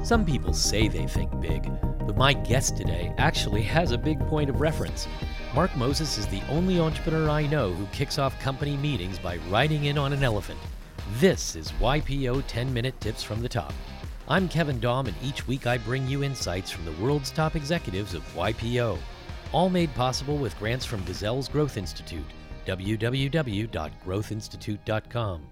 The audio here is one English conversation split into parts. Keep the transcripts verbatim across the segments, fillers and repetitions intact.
Some people say they think big, but my guest today actually has a big point of reference. Mark Moses is the only entrepreneur I know who kicks off company meetings by riding in on an elephant. This is Y P O ten-Minute Tips from the Top. I'm Kevin Daum, and each week I bring you insights from the world's top executives of Y P O. All made possible with grants from Gazelle's Growth Institute, w w w dot growth institute dot com.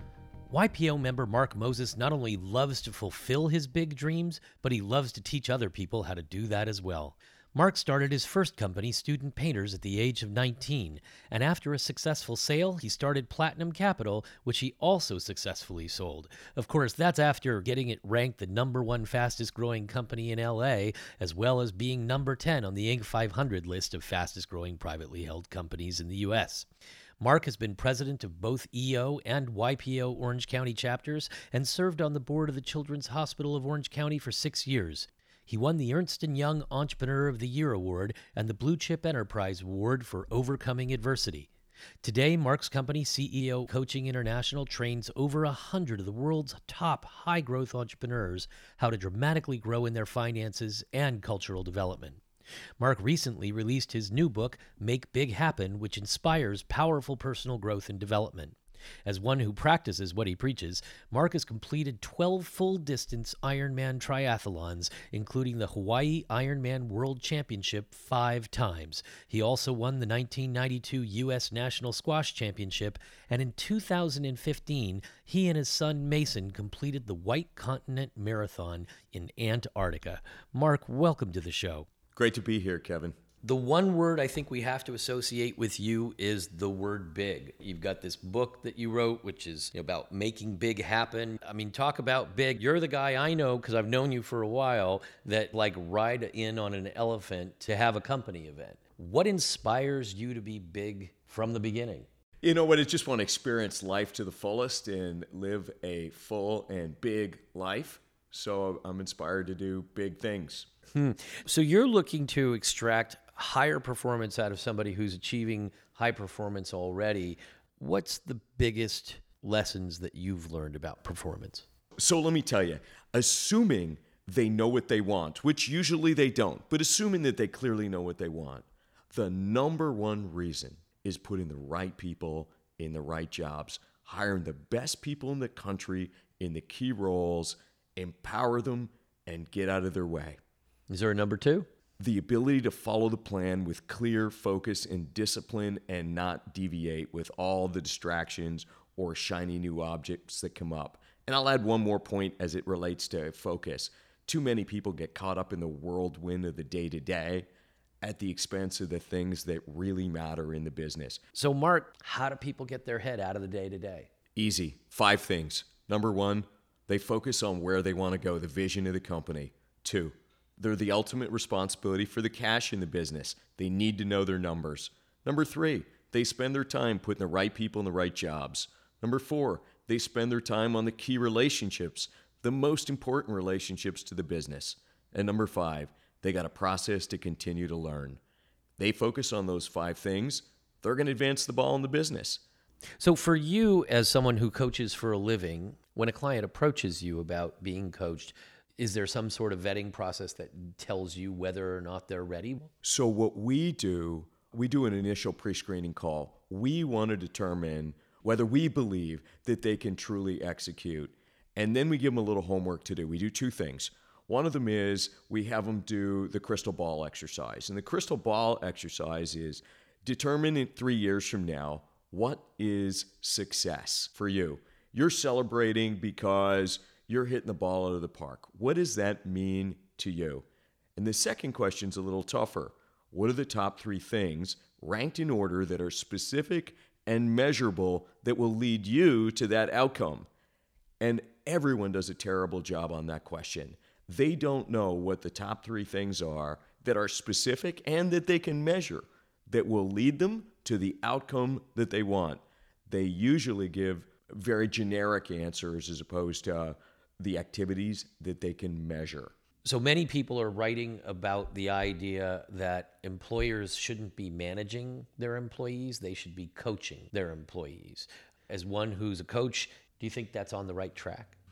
Y P O member Mark Moses not only loves to fulfill his big dreams, but he loves to teach other people how to do that as well. Mark started his first company, Student Painters, at the age of nineteen, and after a successful sale, he started Platinum Capital, which he also successfully sold. Of course, that's after getting it ranked the number one fastest growing company in L A, as well as being number ten on the Inc five hundred list of fastest growing privately held companies in the U S. Mark has been president of both E O and Y P O Orange County chapters and served on the board of the Children's Hospital of Orange County for six years. He won the Ernst and Young Entrepreneur of the Year Award and the Blue Chip Enterprise Award for overcoming adversity. Today, Mark's company, C E O Coaching International, trains over a hundred of the world's top high-growth entrepreneurs how to dramatically grow in their finances and cultural development. Mark recently released his new book, Make Big Happen, which inspires powerful personal growth and development. As one who practices what he preaches, Mark has completed twelve full-distance Ironman triathlons, including the Hawaii Ironman World Championship five times. He also won the nineteen ninety-two U S National Squash Championship, and in two thousand fifteen, he and his son Mason completed the White Continent Marathon in Antarctica. Mark, welcome to the show. Great to be here, Kevin. The one word I think we have to associate with you is the word big. You've got this book that you wrote, which is about making big happen. I mean, talk about big. You're the guy I know, because I've known you for a while, that like ride in on an elephant to have a company event. What inspires you to be big from the beginning? You know what? I just want to experience life to the fullest and live a full and big life. So I'm inspired to do big things. Hmm. So you're looking to extract higher performance out of somebody who's achieving high performance already. What's the biggest lessons that you've learned about performance? So let me tell you, assuming they know what they want, which usually they don't, but assuming that they clearly know what they want, the number one reason is putting the right people in the right jobs, hiring the best people in the country in the key roles, empower them, and get out of their way. Is there a number two? The ability to follow the plan with clear focus and discipline and not deviate with all the distractions or shiny new objects that come up. And I'll add one more point as it relates to focus. Too many people get caught up in the whirlwind of the day-to-day at the expense of the things that really matter in the business. So, Mark, how do people get their head out of the day-to-day? Easy. Five things. Number one, they focus on where they want to go, the vision of the company. Two, they're the ultimate responsibility for the cash in the business. They need to know their numbers. Number three, they spend their time putting the right people in the right jobs. Number four, they spend their time on the key relationships, the most important relationships to the business. And number five, they got a process to continue to learn. They focus on those five things, they're going to advance the ball in the business. So for you, as someone who coaches for a living, when a client approaches you about being coached, is there some sort of vetting process that tells you whether or not they're ready? So what we do, we do an initial pre-screening call. We want to determine whether we believe that they can truly execute. And then we give them a little homework to do. We do two things. One of them is we have them do the crystal ball exercise. And the crystal ball exercise is determine in three years from now, what is success for you? You're celebrating because you're hitting the ball out of the park. What does that mean to you? And the second question's a little tougher. What are the top three things, ranked in order, that are specific and measurable that will lead you to that outcome? And everyone does a terrible job on that question. They don't know what the top three things are that are specific and that they can measure that will lead them to the outcome that they want. They usually give very generic answers as opposed to uh, the activities that they can measure. So many people are writing about the idea that employers shouldn't be managing their employees, they should be coaching their employees. As one who's a coach, do you think that's on the right track?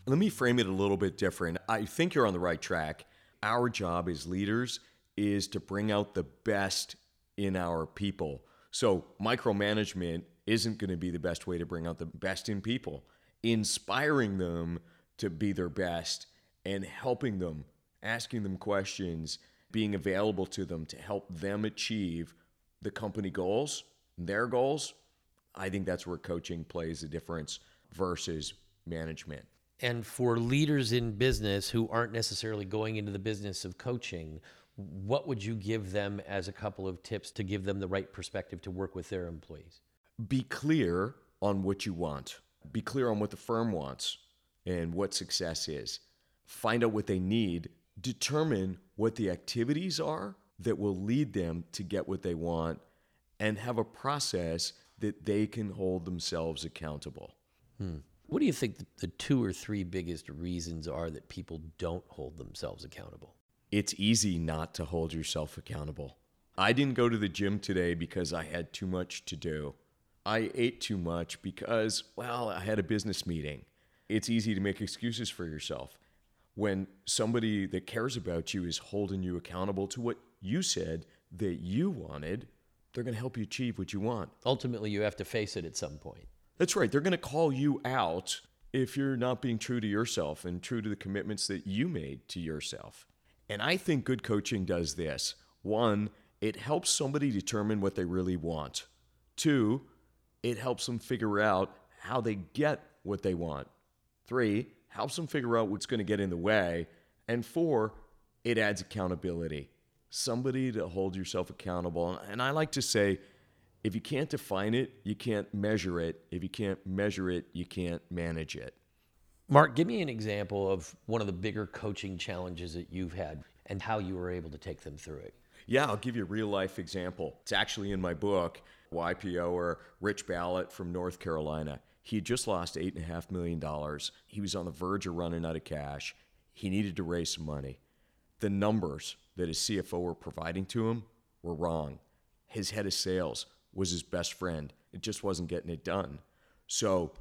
Let me frame it a little bit different. I think you're on the right track. Our job as leaders is to bring out the best in our people. So micromanagement isn't going to be the best way to bring out the best in people. Inspiring them to be their best and helping them, asking them questions, being available to them to help them achieve the company goals, their goals, I think that's where coaching plays a difference versus management. And for leaders in business who aren't necessarily going into the business of coaching, what would you give them as a couple of tips to give them the right perspective to work with their employees? Be clear on what you want. Be clear on what the firm wants and what success is. Find out what they need. Determine what the activities are that will lead them to get what they want, and have a process that they can hold themselves accountable. Hmm. What do you think the two or three biggest reasons are that people don't hold themselves accountable? It's easy not to hold yourself accountable. I didn't go to the gym today because I had too much to do. I ate too much because, well, I had a business meeting. It's easy to make excuses for yourself. When somebody that cares about you is holding you accountable to what you said that you wanted, they're going to help you achieve what you want. Ultimately, you have to face it at some point. That's right. They're going to call you out if you're not being true to yourself and true to the commitments that you made to yourself. And I think good coaching does this. One, it helps somebody determine what they really want. Two, it helps them figure out how they get what they want. Three, helps them figure out what's going to get in the way. And four, it adds accountability. Somebody to hold yourself accountable. And I like to say, if you can't define it, you can't measure it. If you can't measure it, you can't manage it. Mark, give me an example of one of the bigger coaching challenges that you've had and how you were able to take them through it. Yeah, I'll give you a real life example. It's actually in my book, Y P O, or Rich Ballot from North Carolina. He had just lost eight point five million dollars. He was on the verge of running out of cash. He needed to raise some money. The numbers that his C F O were providing to him were wrong. His head of sales was his best friend. It just wasn't getting it done. So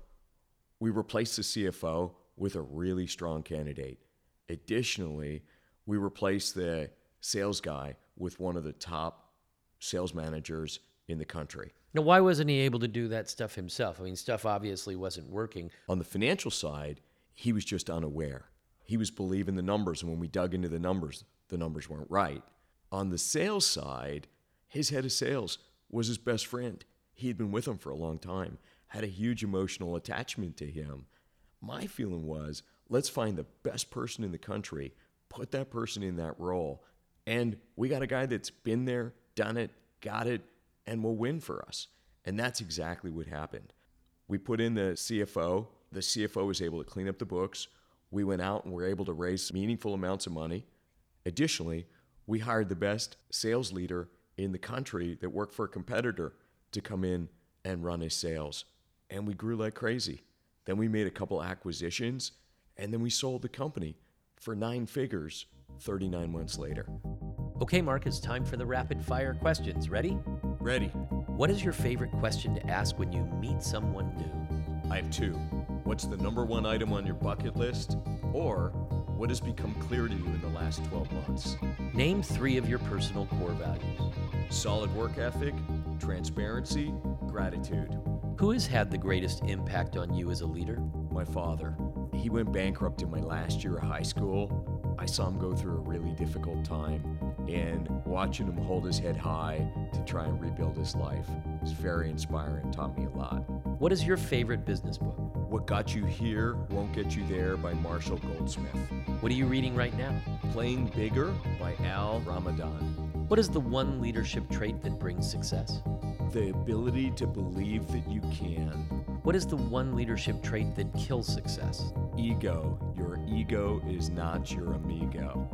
we replaced the C F O with a really strong candidate. Additionally, we replaced the sales guy with one of the top sales managers in the country. Now, why wasn't he able to do that stuff himself? I mean, stuff obviously wasn't working. On the financial side, he was just unaware. He was believing the numbers, and when we dug into the numbers, the numbers weren't right. On the sales side, his head of sales was his best friend. He had been with him for a long time, had a huge emotional attachment to him. My feeling was, let's find the best person in the country, put that person in that role, and we got a guy that's been there, done it, got it, and will win for us. And that's exactly what happened. We put in the C F O. The C F O was able to clean up the books. We went out and were able to raise meaningful amounts of money. Additionally, we hired the best sales leader in the country that worked for a competitor to come in and run his sales. And we grew like crazy. Then we made a couple acquisitions, and then we sold the company for nine figures thirty-nine months later. Okay, Mark, it's time for the rapid fire questions. Ready? Ready. What is your favorite question to ask when you meet someone new? I have two. What's the number one item on your bucket list? Or what has become clear to you in the last twelve months? Name three of your personal core values. Solid work ethic, transparency, gratitude. Who has had the greatest impact on you as a leader? My father. He went bankrupt in my last year of high school. I saw him go through a really difficult time, and watching him hold his head high to try and rebuild his life was very inspiring, taught me a lot. What is your favorite business book? What Got You Here Won't Get You There by Marshall Goldsmith. What are you reading right now? Playing Bigger by Al Ramadan. What is the one leadership trait that brings success? The ability to believe that you can. What is the one leadership trait that kills success? Ego. Your ego is not your amigo.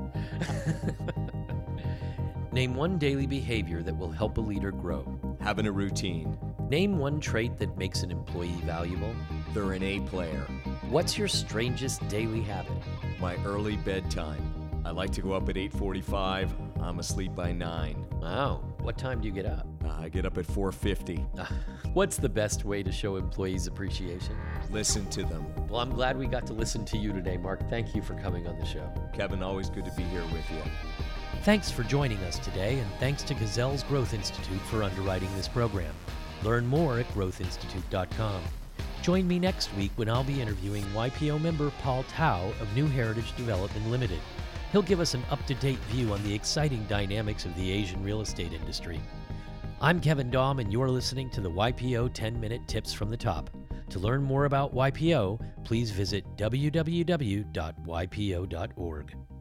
Name one daily behavior that will help a leader grow. Having a routine. Name one trait that makes an employee valuable. They're an A player. What's your strangest daily habit? My early bedtime. I like to go up at eight forty-five. I'm asleep by nine. Wow. What time do you get up? Uh, I get up at four fifty. Uh, what's the best way to show employees appreciation? Listen to them. Well, I'm glad we got to listen to you today, Mark. Thank you for coming on the show. Kevin, always good to be here with you. Thanks for joining us today, and thanks to Gazelle's Growth Institute for underwriting this program. Learn more at growth institute dot com. Join me next week when I'll be interviewing Y P O member Paul Tao of New Heritage Development Limited. He'll give us an up-to-date view on the exciting dynamics of the Asian real estate industry. I'm Kevin Daum, and you're listening to the Y P O ten-Minute Tips from the Top. To learn more about Y P O, please visit w w w dot y p o dot org.